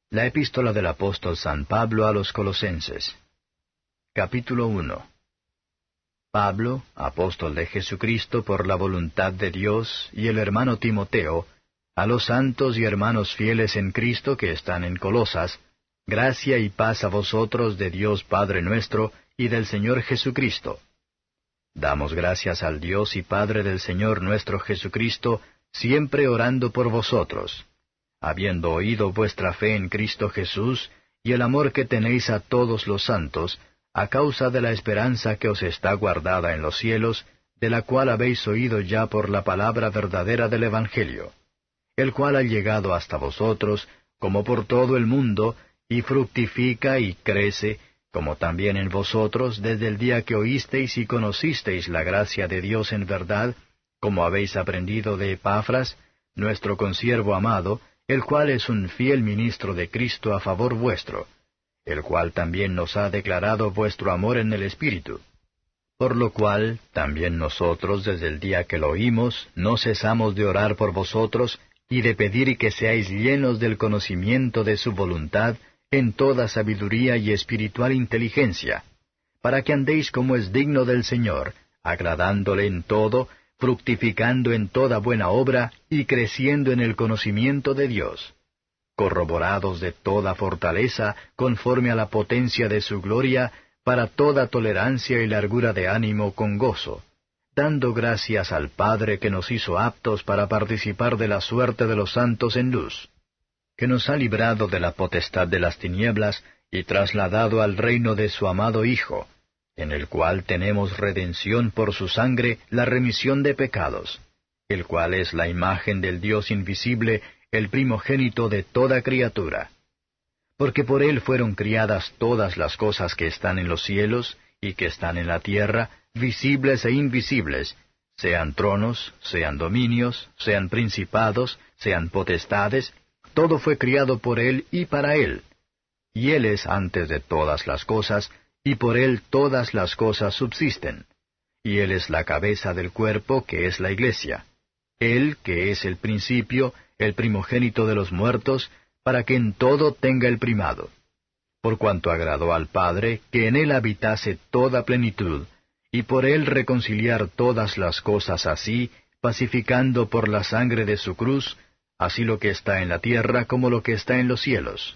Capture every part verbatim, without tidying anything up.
La epístola del apóstol San Pablo a los Colosenses. Capítulo uno. Pablo, apóstol de Jesucristo por la voluntad de Dios, y el hermano Timoteo, a los santos y hermanos fieles en Cristo que están en Colosas, gracia y paz a vosotros de Dios Padre nuestro y del Señor Jesucristo. Damos gracias al Dios y Padre del Señor nuestro Jesucristo, siempre orando por vosotros, habiendo oído vuestra fe en Cristo Jesús, y el amor que tenéis a todos los santos, a causa de la esperanza que os está guardada en los cielos, de la cual habéis oído ya por la palabra verdadera del Evangelio, el cual ha llegado hasta vosotros, como por todo el mundo, y fructifica y crece, como también en vosotros, desde el día que oísteis y conocisteis la gracia de Dios en verdad, como habéis aprendido de Epafras, nuestro consiervo amado, el cual es un fiel ministro de Cristo a favor vuestro, el cual también nos ha declarado vuestro amor en el Espíritu. Por lo cual, también nosotros, desde el día que lo oímos, no cesamos de orar por vosotros, y de pedir que seáis llenos del conocimiento de su voluntad, en toda sabiduría y espiritual inteligencia, para que andéis como es digno del Señor, agradándole en todo, fructificando en toda buena obra, y creciendo en el conocimiento de Dios, corroborados de toda fortaleza, conforme a la potencia de su gloria, para toda tolerancia y largura de ánimo con gozo, dando gracias al Padre que nos hizo aptos para participar de la suerte de los santos en luz, que nos ha librado de la potestad de las tinieblas, y trasladado al reino de su amado Hijo, en el cual tenemos redención por su sangre, la remisión de pecados, el cual es la imagen del Dios invisible, el primogénito de toda criatura. Porque por él fueron criadas todas las cosas que están en los cielos, y que están en la tierra, visibles e invisibles, sean tronos, sean dominios, sean principados, sean potestades, todo fue criado por él y para él. Y él es antes de todas las cosas, y por él todas las cosas subsisten. Y él es la cabeza del cuerpo, que es la iglesia. Él, que es el principio, el primogénito de los muertos, para que en todo tenga el primado. Por cuanto agradó al Padre, que en él habitase toda plenitud, y por él reconciliar todas las cosas así, pacificando por la sangre de su cruz, así lo que está en la tierra como lo que está en los cielos.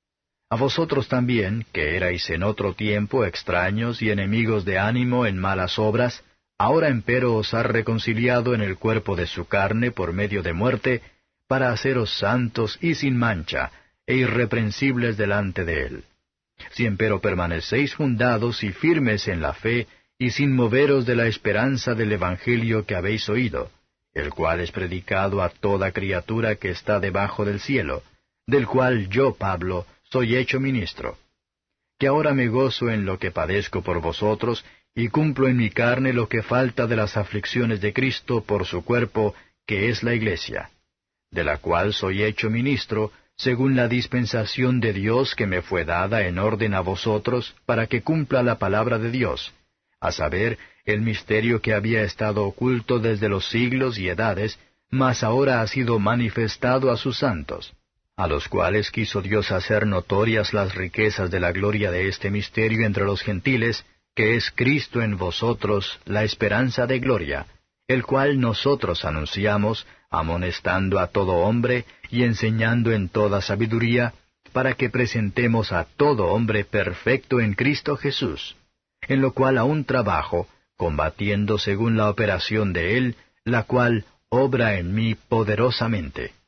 A vosotros también, que erais en otro tiempo extraños y enemigos de ánimo en malas obras, ahora empero os ha reconciliado en el cuerpo de su carne por medio de muerte, para haceros santos y sin mancha, e irreprensibles delante de él. Si empero permanecéis fundados y firmes en la fe, y sin moveros de la esperanza del Evangelio que habéis oído, el cual es predicado a toda criatura que está debajo del cielo, del cual yo, Pablo, soy hecho ministro. Que ahora me gozo en lo que padezco por vosotros, y cumplo en mi carne lo que falta de las aflicciones de Cristo por su cuerpo, que es la iglesia, de la cual soy hecho ministro, según la dispensación de Dios que me fue dada en orden a vosotros, para que cumpla la palabra de Dios, a saber, el misterio que había estado oculto desde los siglos y edades, mas ahora ha sido manifestado a sus santos, a los cuales quiso Dios hacer notorias las riquezas de la gloria de este misterio entre los gentiles, que es Cristo en vosotros, la esperanza de gloria, el cual nosotros anunciamos, amonestando a todo hombre y enseñando en toda sabiduría, para que presentemos a todo hombre perfecto en Cristo Jesús, en lo cual aún trabajo, combatiendo según la operación de él, la cual obra en mí poderosamente.